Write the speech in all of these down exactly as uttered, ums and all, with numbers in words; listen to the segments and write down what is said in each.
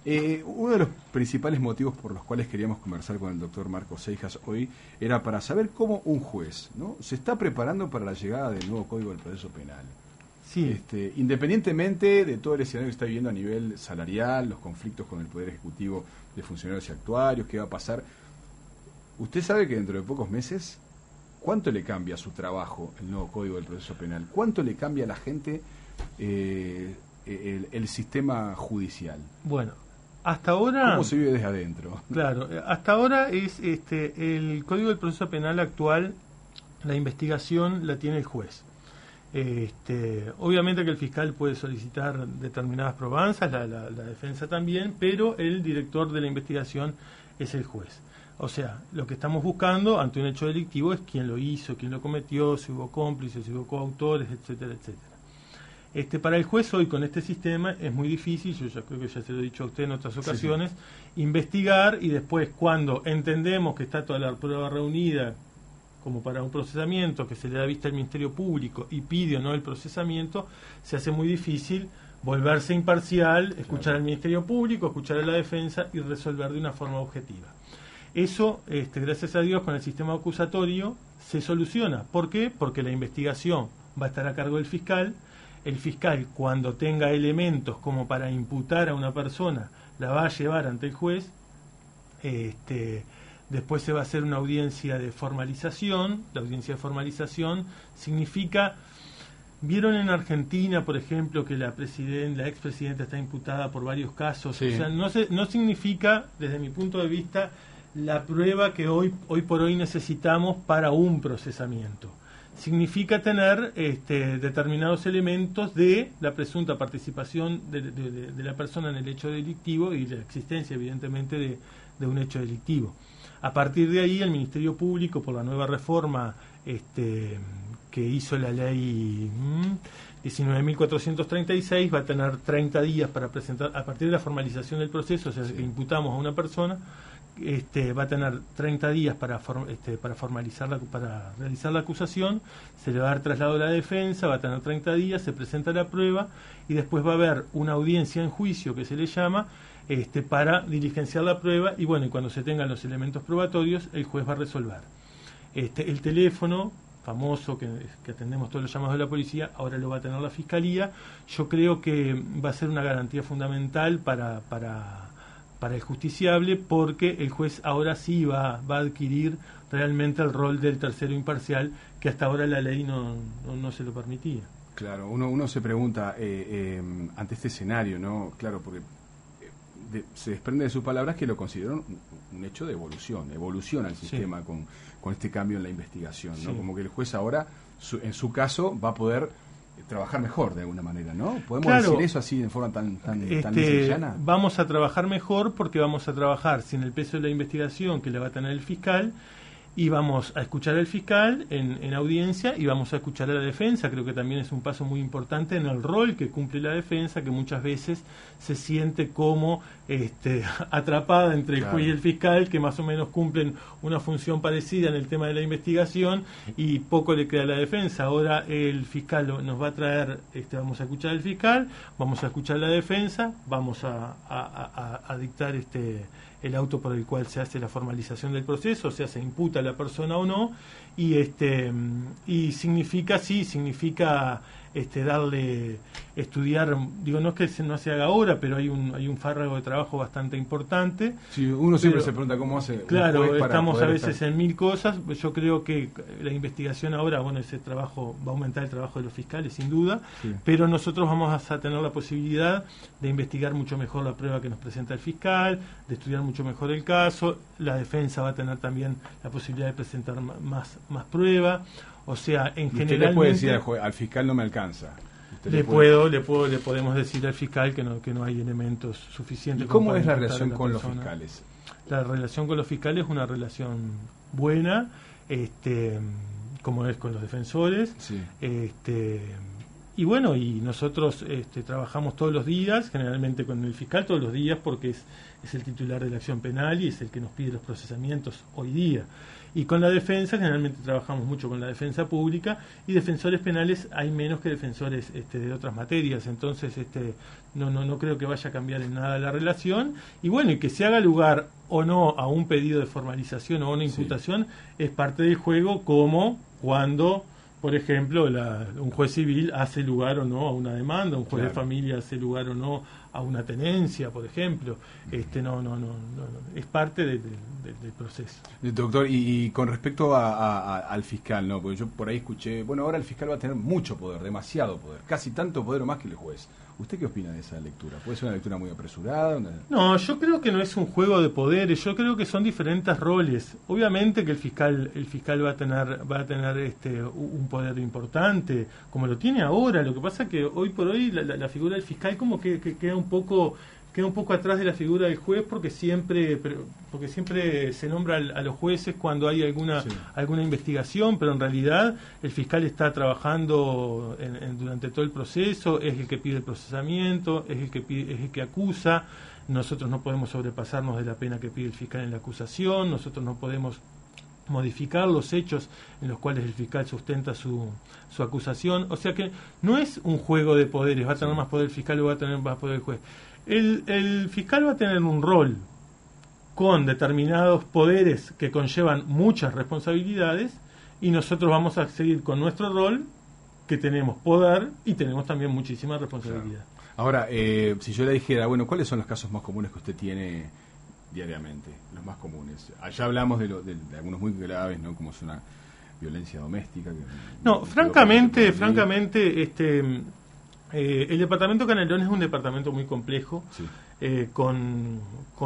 Eh, uno de los principales motivos por los cuales queríamos conversar con el doctor Marcos Seijas hoy era para saber cómo un juez, ¿no?, se está preparando para la llegada del nuevo Código del Proceso Penal. Sí. Este, independientemente de todo el escenario que está viviendo a nivel salarial, los conflictos con el Poder Ejecutivo de funcionarios y actuarios, qué va a pasar. Usted sabe que dentro de pocos meses, ¿cuánto le cambia a su trabajo el nuevo Código del Proceso Penal? ¿Cuánto le cambia a la gente eh, el, el sistema judicial? Bueno, hasta ahora... ¿Cómo se vive desde adentro? Claro, hasta ahora es este el Código del Proceso Penal actual, la investigación la tiene el juez. Este, obviamente que el fiscal puede solicitar determinadas probanzas, la, la, la defensa también, pero el director de la investigación es el juez. O sea, lo que estamos buscando ante un hecho delictivo es quién lo hizo, quién lo cometió, si hubo cómplices, si hubo coautores, etcétera, etcétera. Este, para el juez hoy con este sistema es muy difícil, yo ya creo que ya se lo he dicho a usted en otras ocasiones, sí, sí. investigar y después cuando entendemos que está toda la prueba reunida como para un procesamiento, que se le da vista al Ministerio Público y pide o no el procesamiento, se hace muy difícil volverse imparcial, escuchar claro. al Ministerio Público, escuchar a la defensa y resolver de una forma objetiva. Eso, este, gracias a Dios, con el sistema acusatorio se soluciona. ¿Por qué? Porque la investigación va a estar a cargo del fiscal. El fiscal, cuando tenga elementos como para imputar a una persona, la va a llevar ante el juez. Este, después se va a hacer una audiencia de formalización. La audiencia de formalización significa... ¿Vieron en Argentina, por ejemplo, que la presidenta, la expresidenta está imputada por varios casos? Sí. O sea, no, se, no significa, desde mi punto de vista, la prueba que hoy, hoy por hoy necesitamos para un procesamiento. Significa tener este, determinados elementos de la presunta participación de, de, de, de la persona en el hecho delictivo y la existencia, evidentemente, de, de un hecho delictivo. A partir de ahí, el Ministerio Público, por la nueva reforma este, que hizo la ley mmm, diecinueve mil cuatrocientos treinta y seis, va a tener treinta días para presentar, a partir de la formalización del proceso, o sea, sí. que imputamos a una persona, Este, va a tener treinta días para form, este, para formalizar la, para realizar la acusación, se le va a dar traslado a la defensa, va a tener treinta días, se presenta la prueba y después va a haber una audiencia en juicio que se le llama este, para diligenciar la prueba y bueno, y cuando se tengan los elementos probatorios el juez va a resolver. Este, el teléfono famoso que, que atendemos todos los llamados de la policía, ahora lo va a tener la fiscalía. Yo creo que va a ser una garantía fundamental para para para el justiciable, porque el juez ahora sí va, va a adquirir realmente el rol del tercero imparcial, que hasta ahora la ley no, no, no se lo permitía. Claro, uno, uno se pregunta, eh, eh, ante este escenario, ¿no? Claro, porque de, se desprende de sus palabras que lo consideran un, un hecho de evolución, evoluciona el sistema sí. con, con este cambio en la investigación, ¿no? Sí. Como que el juez ahora, su, en su caso, va a poder trabajar mejor de alguna manera, ¿no? ¿Podemos claro, decir eso así de forma tan tan, este, tan llana? Vamos a trabajar mejor porque vamos a trabajar sin el peso de la investigación que le va a tener el fiscal y vamos a escuchar al fiscal en, en audiencia y vamos a escuchar a la defensa. Creo que también es un paso muy importante en el rol que cumple la defensa, que muchas veces se siente como este, atrapada entre el claro. juez y el fiscal, que más o menos cumplen una función parecida en el tema de la investigación y poco le queda a la defensa. Ahora el fiscal nos va a traer, este, vamos a escuchar al fiscal, vamos a escuchar a la defensa, vamos a, a, a, a dictar este el auto por el cual se hace la formalización del proceso, o sea, se imputa a la persona o no, y este y significa, sí, significa este darle, estudiar, digo, no es que se, no se haga ahora, pero hay un hay un fárrago de trabajo bastante importante. Sí, uno siempre pero, se pregunta cómo hace. Claro, estamos a veces estar... en mil cosas. Yo creo que la investigación ahora, bueno, ese trabajo va a aumentar el trabajo de los fiscales, sin duda, sí. pero nosotros vamos a tener la posibilidad de investigar mucho mejor la prueba que nos presenta el fiscal, de estudiar mucho mejor el caso. La defensa va a tener también la posibilidad de presentar más más prueba. O sea, en general. Usted le puede decir al, juez, al fiscal no me alcanza. Le, le puedo, le puedo, le podemos decir al fiscal que no que no hay elementos suficientes. ¿Y cómo es la relación con los fiscales? La relación con los fiscales es una relación buena, este, como es con los defensores, sí. este, y bueno, y nosotros este, trabajamos todos los días, generalmente con el fiscal todos los días, porque es, es el titular de la acción penal y es el que nos pide los procesamientos hoy día. Y con la defensa, generalmente trabajamos mucho con la defensa pública, y defensores penales hay menos que defensores este, de otras materias, entonces este, no, no, no creo que vaya a cambiar en nada la relación, y bueno, y que se haga lugar o no a un pedido de formalización o una imputación, sí, es parte del juego, como cuando, por ejemplo, la, un juez civil hace lugar o no a una demanda, un juez claro. de familia hace lugar o no a una tenencia, por ejemplo. Este no no no, no, no es parte de, de, de, del proceso. Doctor, y, y con respecto a, a, a, al fiscal, ¿no? Porque yo por ahí escuché, bueno, ahora el fiscal va a tener mucho poder, demasiado poder, casi tanto poder o más que el juez. ¿Usted qué opina de esa lectura? ¿Puede ser una lectura muy apresurada? Una... No, yo creo que no es un juego de poderes, yo creo que son diferentes roles. Obviamente que el fiscal el fiscal va a tener va a tener este un poder importante, como lo tiene ahora. Lo que pasa es que hoy por hoy la, la, la figura del fiscal como que, que queda un poco queda un poco atrás de la figura del juez, porque siempre porque siempre se nombra a los jueces cuando hay alguna sí. alguna investigación, pero en realidad el fiscal está trabajando en, en, durante todo el proceso, es el que pide el procesamiento, es el que pide, es el que acusa. Nosotros no podemos sobrepasarnos de la pena que pide el fiscal en la acusación, nosotros no podemos modificar los hechos en los cuales el fiscal sustenta su, su acusación. O sea que no es un juego de poderes, va a tener más poder el fiscal o va a tener más poder el juez. El, el fiscal va a tener un rol con determinados poderes que conllevan muchas responsabilidades, y nosotros vamos a seguir con nuestro rol, que tenemos poder y tenemos también muchísima responsabilidad. Claro. Ahora, eh, si yo le dijera, bueno, ¿cuáles son los casos más comunes que usted tiene diariamente? Los más comunes. Allá hablamos de, lo, de, de algunos muy graves, ¿no? Como es una violencia doméstica. Que, no, que francamente, francamente, este... Eh, el departamento Canelones es un departamento muy complejo, sí. eh, con,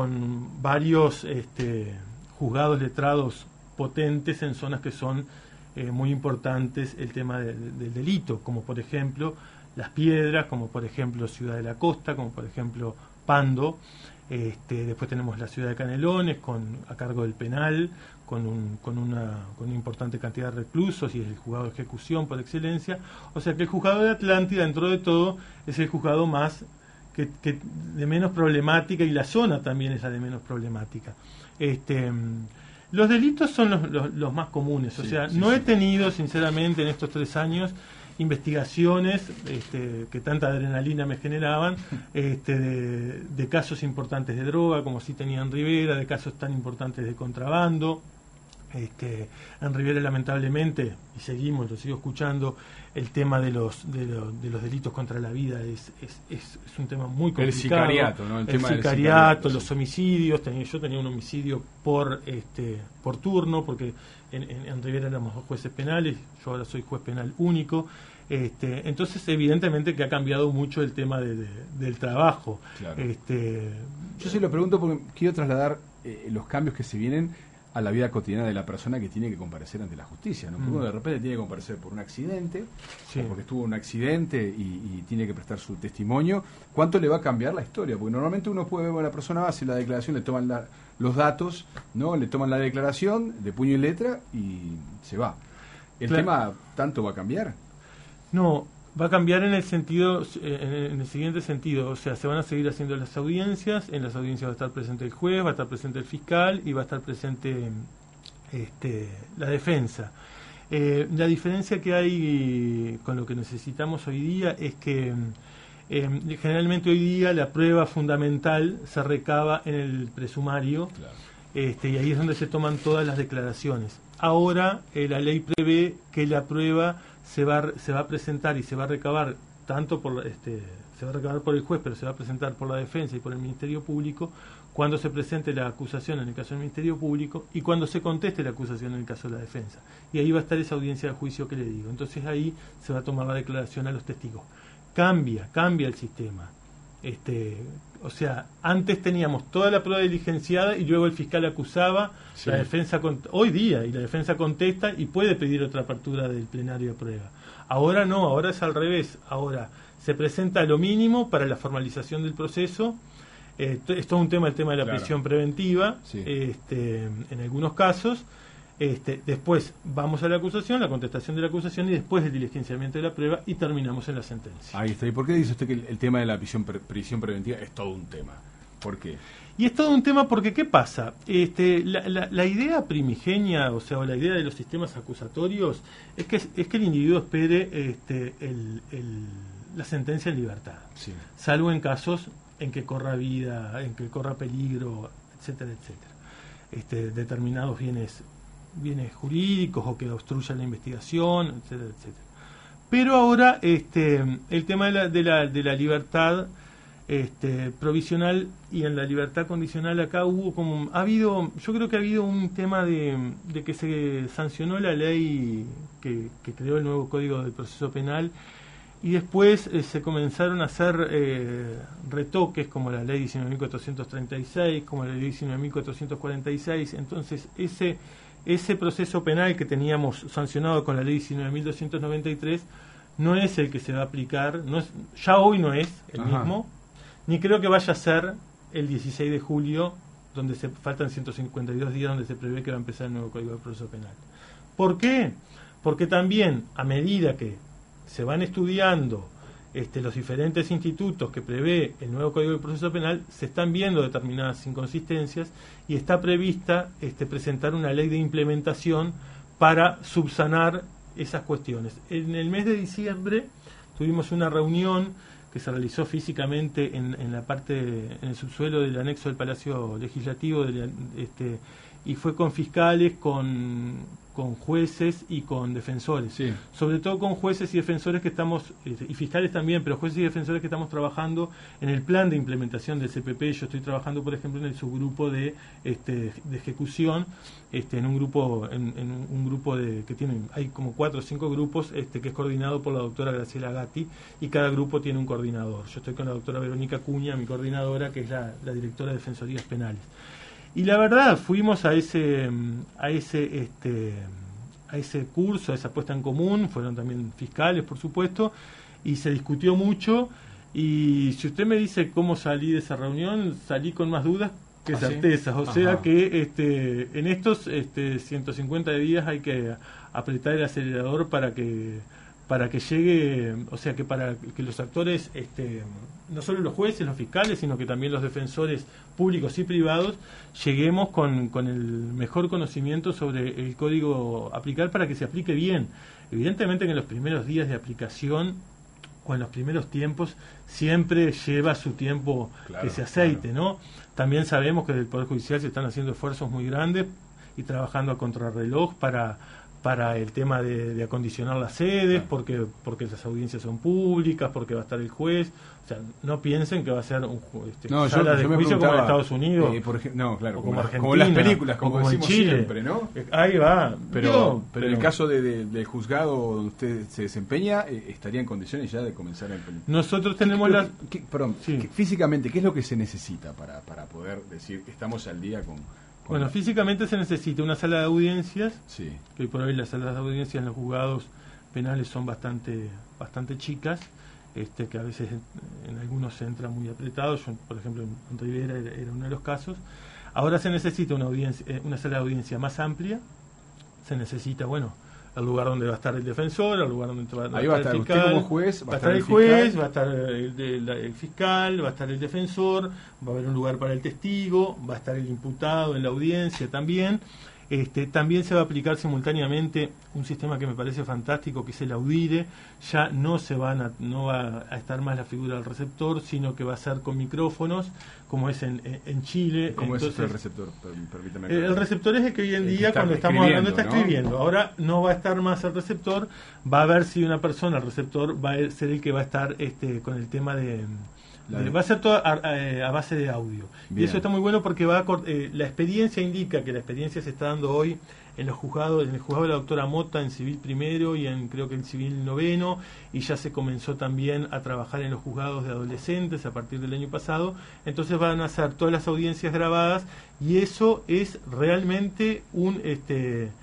con varios este, juzgados letrados potentes en zonas que son eh, muy importantes el tema de, de, del delito, como por ejemplo Las Piedras, como por ejemplo Ciudad de la Costa, como por ejemplo Pando. Este, después tenemos la ciudad de Canelones con a cargo del penal, con, un, con, una, con una importante cantidad de reclusos, y es el juzgado de ejecución por excelencia. O sea que el juzgado de Atlántida, dentro de todo, es el juzgado más que, que de menos problemática, y la zona también es la de menos problemática. Este, los delitos son los, los, los más comunes. O sí, sea, sí, no sí. he tenido, sinceramente, en estos tres años investigaciones este, que tanta adrenalina me generaban, este, de, de casos importantes de droga, como sí tenía en Rivera, de casos tan importantes de contrabando. Este, en Rivera, lamentablemente, y seguimos, lo sigo escuchando, el tema de los de, lo, de los delitos contra la vida es, es, es, es un tema muy complicado. El sicariato, ¿no? El, el tema sicariato, del sicariato, los sí. homicidios. Tenía, yo tenía un homicidio por este por turno, porque en, en, en Rivera éramos jueces penales, yo ahora soy juez penal único. Este, entonces, evidentemente que ha cambiado mucho el tema de, de, del trabajo. Claro. Este, yo se lo pregunto porque quiero trasladar eh, los cambios que se vienen a la vida cotidiana de la persona que tiene que comparecer ante la justicia, ¿no? Porque mm. uno de repente tiene que comparecer por un accidente, sí. o porque estuvo un accidente y, y tiene que prestar su testimonio. ¿Cuánto le va a cambiar la historia? Porque normalmente uno puede ver a la persona, hace la declaración, le toman la, los datos, ¿no? Le toman la declaración de puño y letra y se va. ¿El claro. tema tanto va a cambiar? No, va a cambiar en el sentido, en el siguiente sentido, o sea, se van a seguir haciendo las audiencias, en las audiencias va a estar presente el juez, va a estar presente el fiscal y va a estar presente este, la defensa. Eh, la diferencia que hay con lo que necesitamos hoy día es que eh, generalmente hoy día la prueba fundamental se recaba en el presumario, claro. este, y ahí es donde se toman todas las declaraciones. Ahora eh, la ley prevé que la prueba se va se va a presentar y se va a recabar tanto por este se va a recabar por el juez, pero se va a presentar por la defensa y por el Ministerio Público cuando se presente la acusación en el caso del Ministerio Público y cuando se conteste la acusación en el caso de la defensa. Y ahí va a estar esa audiencia de juicio que le digo. Entonces ahí se va a tomar la declaración a los testigos. Cambia, cambia el sistema. Este, o sea, antes teníamos toda la prueba diligenciada y luego el fiscal acusaba, sí. la defensa cont- hoy día y la defensa contesta y puede pedir otra apertura del plenario de prueba. Ahora no, ahora es al revés. Ahora se presenta lo mínimo para la formalización del proceso. Eh, es todo un tema, el tema de la claro. prisión preventiva, sí. este, en algunos casos. Este, después vamos a la acusación, la contestación de la acusación y después el diligenciamiento de la prueba y terminamos en la sentencia. Ahí está. ¿Y por qué dice usted que el, el tema de la prisión, pre, prisión preventiva es todo un tema? ¿Por qué? Y es todo un tema porque, ¿qué pasa? Este, la, la, la idea primigenia, o sea, o la idea de los sistemas acusatorios, es que, es que el individuo espere este, el, el, la sentencia en libertad. Sí. Salvo en casos en que corra vida, en que corra peligro, etcétera, etcétera. Este, determinados bienes, bienes jurídicos o que obstruyan la investigación, etcétera, etcétera. Pero ahora este, el tema de la, de la, de la libertad Este, provisional y en la libertad condicional acá hubo como ha habido yo creo que ha habido un tema de, de que se sancionó la ley que, que creó el nuevo Código del Proceso Penal y después eh, se comenzaron a hacer eh, retoques como la ley diecinueve mil cuatrocientos treinta y seis, como la ley diecinueve mil cuatrocientos cuarenta y seis. Entonces ese ese proceso penal que teníamos sancionado con la ley diecinueve mil doscientos noventa y tres no es el que se va a aplicar, no es, ya hoy no es el Ajá. mismo, ni creo que vaya a ser el dieciséis de julio, donde se faltan ciento cincuenta y dos días, donde se prevé que va a empezar el nuevo Código de Proceso Penal. ¿Por qué? Porque también, a medida que se van estudiando este, los diferentes institutos que prevé el nuevo Código de Proceso Penal, se están viendo determinadas inconsistencias y está prevista este, presentar una ley de implementación para subsanar esas cuestiones. En el mes de diciembre tuvimos una reunión que se realizó físicamente en, en la parte, en el subsuelo del anexo del Palacio Legislativo, de la, este, y fue con fiscales, con, con jueces y con defensores. Sí. Sobre todo con jueces y defensores que estamos, y fiscales también, pero jueces y defensores que estamos trabajando en el plan de implementación del C P P. Yo estoy trabajando, por ejemplo, en el subgrupo de, este, de ejecución, este, en un grupo, en, en un grupo de que tienen, hay como cuatro o cinco grupos, este, que es coordinado por la doctora Graciela Gatti, y cada grupo tiene un coordinador. Yo estoy con la doctora Verónica Cuña, mi coordinadora, que es la, la directora de Defensorías Penales. Y la verdad, fuimos a ese, a ese, este, a ese curso, a esa puesta en común, fueron también fiscales, por supuesto, y se discutió mucho. Y si usted me dice cómo salí de esa reunión, salí con más dudas que ¿Ah, certezas. Sí? O Ajá. sea que este, en estos este, ciento cincuenta días hay que apretar el acelerador para que para que llegue, o sea que para que los actores, este, no solo los jueces, los fiscales, sino que también los defensores públicos y privados, lleguemos con, con el mejor conocimiento sobre el código a aplicar para que se aplique bien. Evidentemente que en los primeros días de aplicación o en los primeros tiempos siempre lleva su tiempo claro, que se aceite, claro. ¿no? También sabemos que del Poder Judicial se están haciendo esfuerzos muy grandes y trabajando a contrarreloj para para el tema de, de acondicionar las sedes, porque porque las audiencias son públicas, porque va a estar el juez. O sea, no piensen que va a ser un este, no, sala yo, de yo juicio como en Estados Unidos. Eh, por ejemplo, no, claro, o como, como Argentina, como las películas, como, como decimos en Chile. siempre, ¿no? Ahí va. Pero, no, pero, pero en el caso de, de, del juzgado donde usted se desempeña, eh, estaría en condiciones ya de comenzar el película. Nosotros tenemos ¿Qué, las... qué, perdón, sí. ¿qué, físicamente, ¿qué es lo que se necesita para, para poder decir que estamos al día con... Bueno, físicamente se necesita una sala de audiencias, sí. que hoy por hoy las salas de audiencias en los juzgados penales son bastante bastante chicas, este que a veces en algunos se entra muy apretado. Yo, por ejemplo, en Rivera era, era uno de los casos. Ahora se necesita una audiencia, una sala de audiencia más amplia, se necesita, bueno, el lugar donde va a estar el defensor, el lugar donde va, Ahí va a estar el fiscal, usted como juez, va a estar el juez, va a estar el, el, el fiscal, va a estar el defensor, va a haber un lugar para el testigo, va a estar el imputado en la audiencia también. Este, también se va a aplicar simultáneamente un sistema que me parece fantástico, que es el audire. Ya no se van a, no va a estar más la figura del receptor, sino que va a ser con micrófonos, como es en, en Chile. ¿Cómo Entonces, es el receptor? Permítame. El, el receptor es el que hoy en día, cuando estamos hablando, está ¿no? escribiendo. Ahora no va a estar más el receptor, va a ver si una persona, el receptor, va a ser el que va a estar este, con el tema de... De, va a ser todo a, a, a base de audio. Bien. Y eso está muy bueno porque va a, eh, la experiencia indica que la experiencia se está dando hoy en los juzgados, en el juzgado de la doctora Mota en civil primero y en creo que en civil noveno, y ya se comenzó también a trabajar en los juzgados de adolescentes a partir del año pasado. Entonces van a hacer todas las audiencias grabadas y eso es realmente un este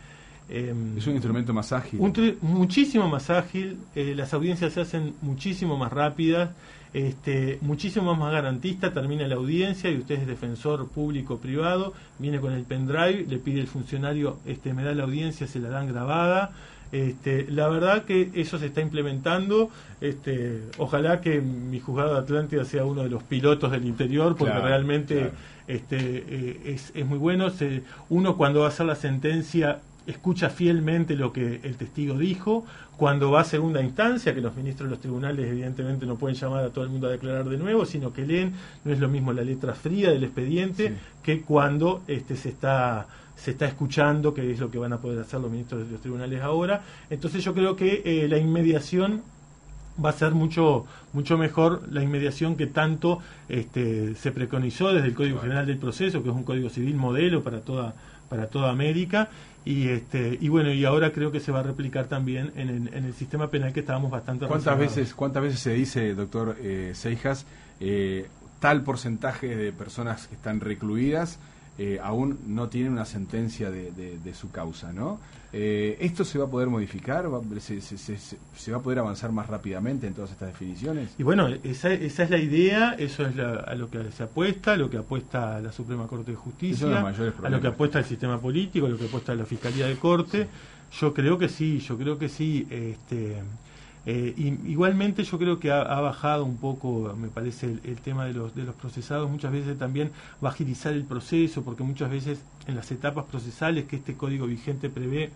Eh, es un instrumento más ágil. Un tri- muchísimo más ágil, eh, las audiencias se hacen muchísimo más rápidas, este, muchísimo más garantista, termina la audiencia y usted es defensor público privado, viene con el pendrive, le pide el funcionario, este, me da la audiencia, se la dan grabada. Este, la verdad que eso se está implementando. Este, ojalá que mi juzgado de Atlántida sea uno de los pilotos del interior, porque claro, realmente claro. Este, eh, es, es muy bueno. Se, uno cuando va a hacer la sentencia escucha fielmente lo que el testigo dijo. Cuando va a segunda instancia, que los ministros de los tribunales evidentemente no pueden llamar a todo el mundo a declarar de nuevo, sino que leen, no es lo mismo la letra fría del expediente, sí, que cuando este, se está se está escuchando, que es lo que van a poder hacer los ministros de los tribunales ahora. Entonces yo creo que eh, la inmediación va a ser mucho mucho mejor, la inmediación que tanto este, se preconizó desde el Código General del Proceso, que es un código civil modelo para toda para toda América, y este y bueno, y ahora creo que se va a replicar también en el, en el sistema penal, que estábamos bastante ¿Cuántas reservados? veces cuántas veces se dice, doctor eh, Seijas, eh, tal porcentaje de personas que están recluidas Eh, aún no tiene una sentencia de, de, de su causa, ¿no? Eh, ¿Esto se va a poder modificar? Va, se, se, se, ¿Se va a poder avanzar más rápidamente en todas estas definiciones? Y bueno, esa, esa es la idea, eso es la, a lo que se apuesta, a lo que apuesta la Suprema Corte de Justicia, a lo que apuesta el sistema político, a lo que apuesta la Fiscalía de Corte. Sí. Yo creo que sí, yo creo que sí. Este, Eh, y, igualmente yo creo que ha, ha bajado un poco, me parece, el, el tema de los, de los procesados. Muchas veces también va a agilizar el proceso, porque muchas veces en las etapas procesales que este código vigente prevé,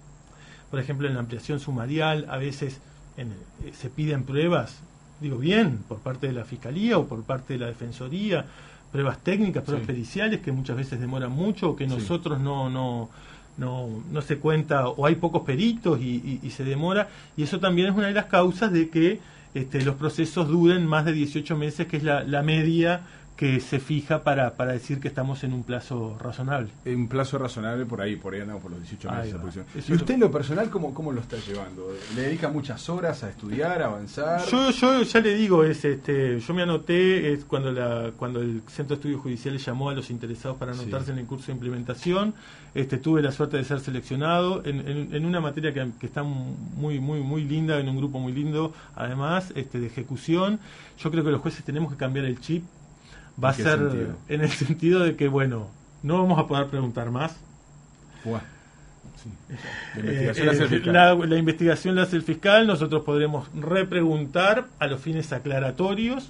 por ejemplo en la ampliación sumarial, a veces en, eh, se piden pruebas, digo bien, por parte de la Fiscalía o por parte de la Defensoría, pruebas técnicas, pruebas sí. periciales, que muchas veces demoran mucho, o que nosotros sí. no... no No, no se cuenta, o hay pocos peritos y, y, y se demora, y eso también es una de las causas de que este, los procesos duren más de dieciocho meses, que es la, la media que se fija para, para decir que estamos en un plazo razonable. En un plazo razonable, por ahí, por ahí andamos por los dieciocho meses aproximadamente. ¿Y usted en lo personal cómo, cómo lo está llevando? ¿Le dedica muchas horas a estudiar, a avanzar? Yo, yo ya le digo, es este yo me anoté es cuando la cuando el Centro de Estudios Judiciales llamó a los interesados para anotarse sí. en el curso de implementación. Este, tuve la suerte de ser seleccionado en, en, en una materia que, que está muy muy muy linda, en un grupo muy lindo, además este, de ejecución. Yo creo que los jueces tenemos que cambiar el chip. Va a ser sentido? En el sentido de que, bueno, no vamos a poder preguntar más. Buah. Sí. La, investigación eh, eh, la, la investigación la hace el fiscal, nosotros podremos repreguntar a los fines aclaratorios.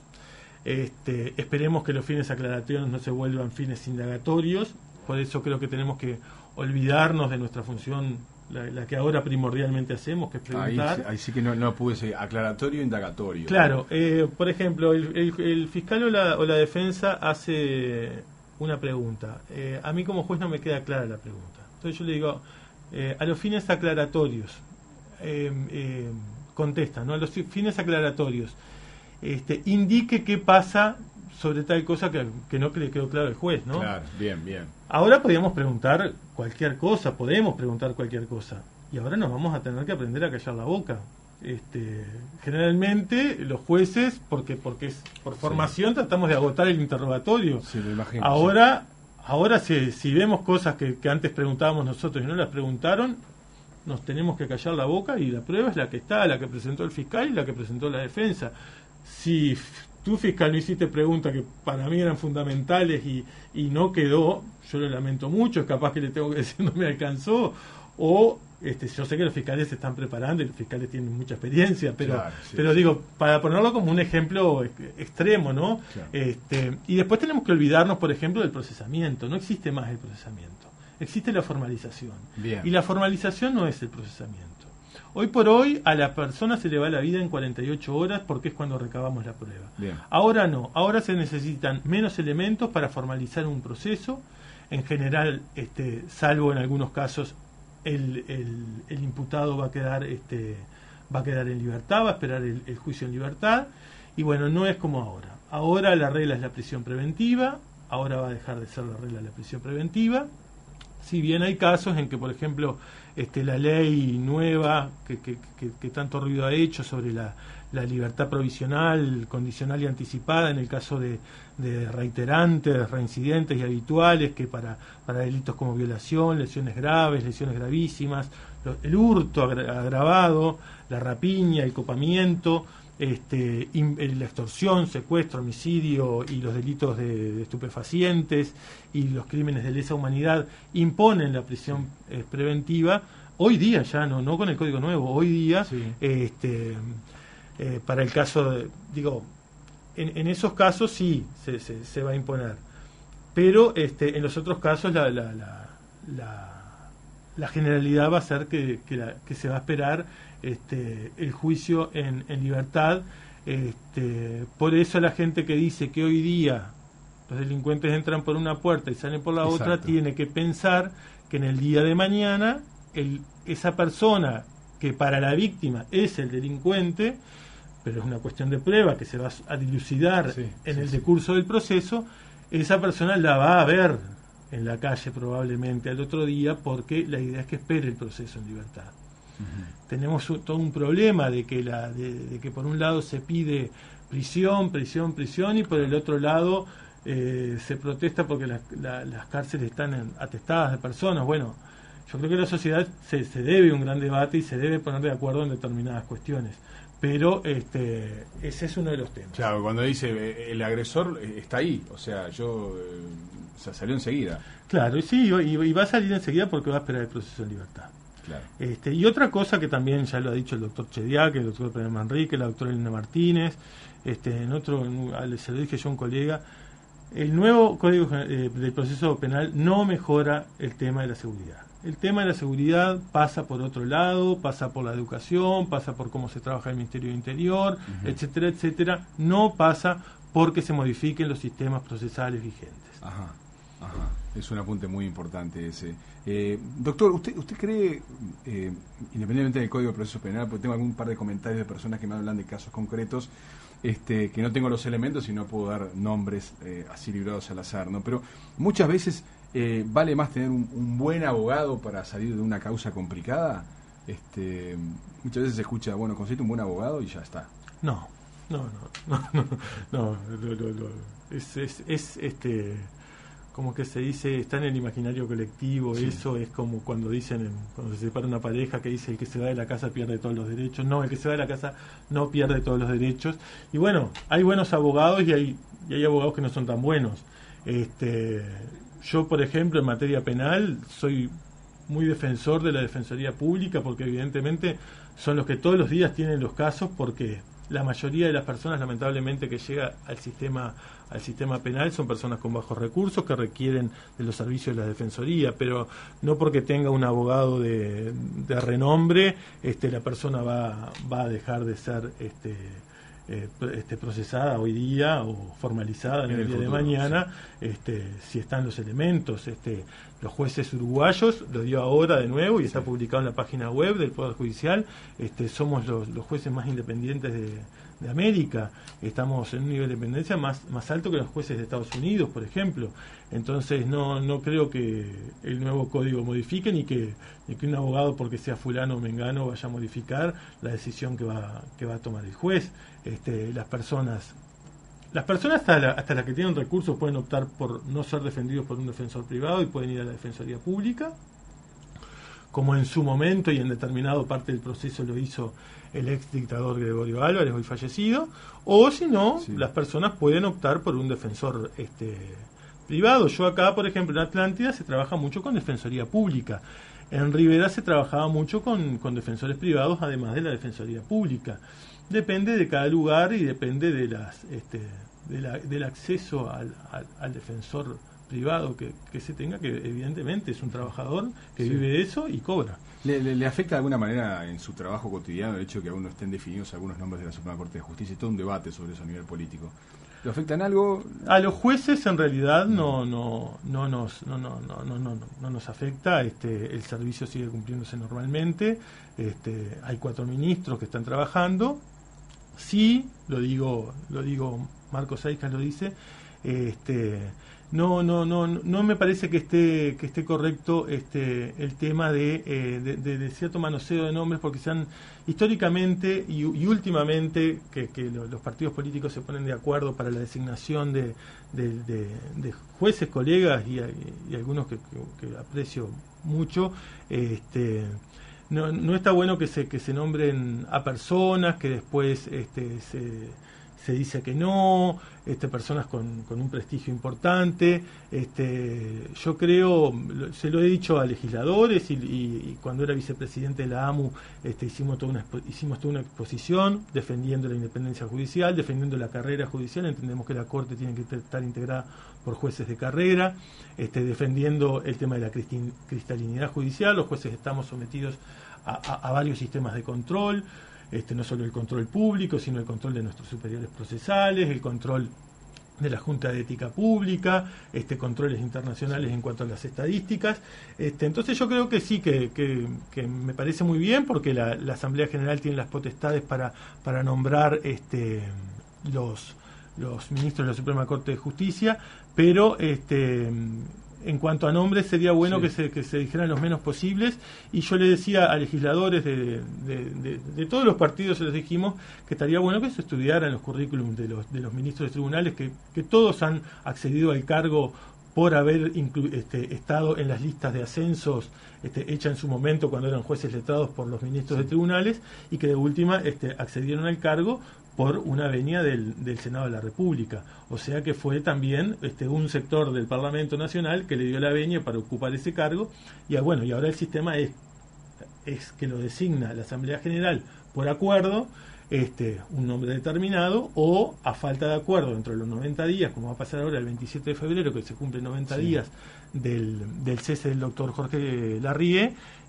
Este, esperemos que los fines aclaratorios no se vuelvan fines indagatorios. Por eso creo que tenemos que olvidarnos de nuestra función, la, la que ahora primordialmente hacemos, que es preguntar. Ahí, ahí sí que no, no pude ser aclaratorio e indagatorio. Claro, eh, por ejemplo, el, el, el fiscal o la, o la defensa hace una pregunta. Eh, a mí como juez no me queda clara la pregunta. Entonces yo le digo, eh, a los fines aclaratorios, eh, eh, contesta, ¿no? A los fines aclaratorios, este, indique qué pasa sobre tal cosa que, que no le quedó claro al juez, ¿no? Claro, bien, bien. Ahora podríamos preguntar cualquier cosa, podemos preguntar cualquier cosa, y ahora nos vamos a tener que aprender a callar la boca. Este, generalmente los jueces, porque porque es por formación, sí. tratamos de agotar el interrogatorio. Sí, lo imagino. Ahora, sí. ahora si, si vemos cosas que, que antes preguntábamos nosotros y no las preguntaron, nos tenemos que callar la boca, y la prueba es la que está, la que presentó el fiscal y la que presentó la defensa. Si tú, fiscal, no hiciste preguntas que para mí eran fundamentales y, y no quedó, yo lo lamento mucho, es capaz que le tengo que decir no me alcanzó, o este, yo sé que los fiscales se están preparando y los fiscales tienen mucha experiencia, pero claro, sí, pero sí. digo, para ponerlo como un ejemplo extremo, ¿no? Claro. Este, y después tenemos que olvidarnos, por ejemplo, del procesamiento. No existe más el procesamiento, existe la formalización. Bien. Y la formalización no es el procesamiento. Hoy por hoy a la persona se le va la vida en cuarenta y ocho horas, porque es cuando recabamos la prueba. Bien. Ahora no, ahora se necesitan menos elementos para formalizar un proceso. En general, este, salvo en algunos casos, el, el, el imputado va a quedar este, va a quedar en libertad, va a esperar el, el juicio en libertad. Y bueno, no es como ahora. Ahora la regla es la prisión preventiva, ahora va a dejar de ser la regla la prisión preventiva. Si bien hay casos en que, por ejemplo, este, la ley nueva que, que, que, que tanto ruido ha hecho sobre la, la libertad provisional, condicional y anticipada en el caso de, de reiterantes, reincidentes y habituales, que para, para delitos como violación, lesiones graves, lesiones gravísimas, lo, el hurto agra, agravado, la rapiña, el copamiento, Este, in, la extorsión, secuestro, homicidio y los delitos de, de estupefacientes y los crímenes de lesa humanidad imponen la prisión eh, preventiva. Hoy día ya no, no con el Código Nuevo, hoy día sí. este, eh, para el caso de, digo, en, en esos casos sí se, se, se va a imponer, pero este, en los otros casos la, la, la, la, la generalidad va a ser que, que, la, que se va a esperar Este, el juicio en, en libertad. Este, por eso la gente que dice que hoy día los delincuentes entran por una puerta y salen por la Exacto. otra, tiene que pensar que en el día de mañana el, esa persona que para la víctima es el delincuente, pero es una cuestión de prueba que se va a dilucidar sí, en sí, el decurso sí. del proceso, esa persona la va a ver en la calle probablemente al otro día, porque la idea es que espere el proceso en libertad. Uh-huh. Tenemos un, todo un problema de que la de, de que por un lado se pide prisión, prisión, prisión, y por el otro lado eh, se protesta porque la, la, las cárceles están en, atestadas de personas. Bueno, yo creo que la sociedad se, se debe un gran debate y se debe poner de acuerdo en determinadas cuestiones, pero este ese es uno de los temas. Claro, cuando dice eh, el agresor eh, está ahí, o sea, yo eh, o sea, salió enseguida. Claro, y sí, y, y va a salir enseguida porque va a esperar el proceso de libertad. Claro. Este, y otra cosa que también ya lo ha dicho el doctor Chediak, el doctor Pedro Manrique, la doctora Elena Martínez, este, en otro, en, se lo dije yo a un colega, el nuevo Código eh, del Proceso Penal no mejora el tema de la seguridad. El tema de la seguridad pasa por otro lado, pasa por la educación, pasa por cómo se trabaja el Ministerio de Interior, uh-huh. etcétera, etcétera. No pasa porque se modifiquen los sistemas procesales vigentes. Ajá, ajá. Es un apunte muy importante ese. Eh, doctor, ¿usted usted cree, eh, independientemente del Código de Proceso Penal, porque tengo algún par de comentarios de personas que me hablan de casos concretos, este, que no tengo los elementos y no puedo dar nombres eh, así librados al azar, ¿no? Pero muchas veces eh, vale más tener un, un buen abogado para salir de una causa complicada. Este, muchas veces se escucha, bueno, consigue un buen abogado y ya está. No, no, no, no, no, no, no, no, no. Es, es, es este... como que se dice, está en el imaginario colectivo, sí. Eso es como cuando dicen, en, cuando se separa una pareja, que dice el que se va de la casa pierde todos los derechos. No, el que se va de la casa no pierde todos los derechos. Y bueno, hay buenos abogados y hay, y hay abogados que no son tan buenos. Este, yo, por ejemplo, en materia penal, soy muy defensor de la Defensoría Pública, porque evidentemente son los que todos los días tienen los casos, porque la mayoría de las personas, lamentablemente, que llega al sistema al sistema penal son personas con bajos recursos que requieren de los servicios de la Defensoría, pero no porque tenga un abogado de, de renombre, este, la persona va, va a dejar de ser este, eh, este, procesada hoy día o formalizada en, en el, el día futuro, de mañana, sí. este, si están los elementos. Este, los jueces uruguayos, lo dio ahora de nuevo y sí. Está publicado en la página web del Poder Judicial, este, somos los, los jueces más independientes de de América, estamos en un nivel de independencia más, más alto que los jueces de Estados Unidos, por ejemplo. Entonces no no creo que el nuevo código modifique, ni que, ni que un abogado, porque sea fulano o mengano, vaya a modificar la decisión que va, que va a tomar el juez. Este, las personas las personas hasta, la, hasta las que tienen recursos pueden optar por no ser defendidos por un defensor privado y pueden ir a la Defensoría Pública, como en su momento y en determinado parte del proceso lo hizo el ex dictador Gregorio Álvarez, hoy fallecido, o si no, sí. Las personas pueden optar por un defensor este, privado. Yo acá, por ejemplo, en Atlántida se trabaja mucho con Defensoría Pública. En Rivera se trabajaba mucho con, con defensores privados, además de la Defensoría Pública. Depende de cada lugar y depende de las este, de la, del acceso al, al, al defensor privado que, que se tenga, que evidentemente es un trabajador que sí. Vive de eso y cobra. ¿Le, le, ¿Le afecta de alguna manera en su trabajo cotidiano el hecho de que aún no estén definidos algunos nombres de la Suprema Corte de Justicia? Y todo un debate sobre eso a nivel político. ¿Le afecta en algo? A los jueces en realidad no no no nos no no no no no, no nos afecta. Este, el servicio sigue cumpliéndose normalmente. Este, hay cuatro ministros que están trabajando. Sí, lo digo lo digo Marcos Aicas lo dice. Este, no no no no me parece que esté que esté correcto este el tema de, eh, de, de, de cierto manoseo de nombres, porque se han históricamente y, y últimamente que, que los partidos políticos se ponen de acuerdo para la designación de, de, de, de jueces, colegas y, y algunos que, que, que aprecio mucho. este no, no está bueno que se que se nombren a personas que después este se se dice que no, este, personas con, con un prestigio importante. Este, yo creo, se lo he dicho a legisladores y, y, y cuando era vicepresidente de la A M U este, hicimos, toda una, hicimos toda una exposición defendiendo la independencia judicial, defendiendo la carrera judicial. Entendemos que la Corte tiene que estar integrada por jueces de carrera, este, defendiendo el tema de la cristalinidad judicial. Los jueces estamos sometidos a, a, a varios sistemas de control. Este, no solo el control público, sino el control de nuestros superiores procesales, el control de la Junta de Ética Pública, este, controles internacionales en cuanto a las estadísticas. Este, entonces yo creo que sí, que, que, que me parece muy bien, porque la, la Asamblea General tiene las potestades para, para nombrar este, los, los ministros de la Suprema Corte de Justicia, pero este en cuanto a nombres sería bueno sí. que se que se dijeran los menos posibles, y yo le decía a legisladores de, de, de, de todos los partidos, les dijimos que estaría bueno que se estudiaran los currículums de los de los ministros de tribunales, que, que todos han accedido al cargo por haber inclu, este, estado en las listas de ascensos este, hechas en su momento cuando eran jueces letrados por los ministros sí. de tribunales, y que de última este, accedieron al cargo por una venia del, del Senado de la República. O sea que fue también este, un sector del Parlamento Nacional que le dio la venia para ocupar ese cargo, y bueno, y ahora el sistema es, es que lo designa la Asamblea General por acuerdo, este, un nombre determinado, o a falta de acuerdo dentro de los noventa días, como va a pasar ahora el veintisiete de febrero, que se cumplen noventa sí. días del, del cese del doctor Jorge Larrié,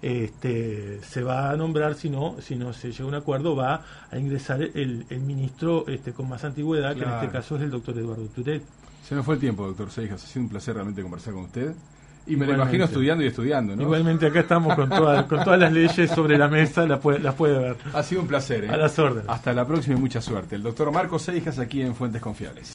este, se va a nombrar, si no si no se llega a un acuerdo, va a ingresar el, el ministro este, con más antigüedad, claro. que en este caso es el doctor Eduardo Turel. Se nos fue el tiempo, doctor Seijas, ha sido un placer realmente conversar con usted. Y me lo imagino estudiando y estudiando, ¿no? Igualmente, acá estamos con, toda, con todas las leyes sobre la mesa, las puede, las puede ver. Ha sido un placer, ¿eh? A las órdenes. Hasta la próxima y mucha suerte. El doctor Marcos Seijas aquí en Fuentes Confiables.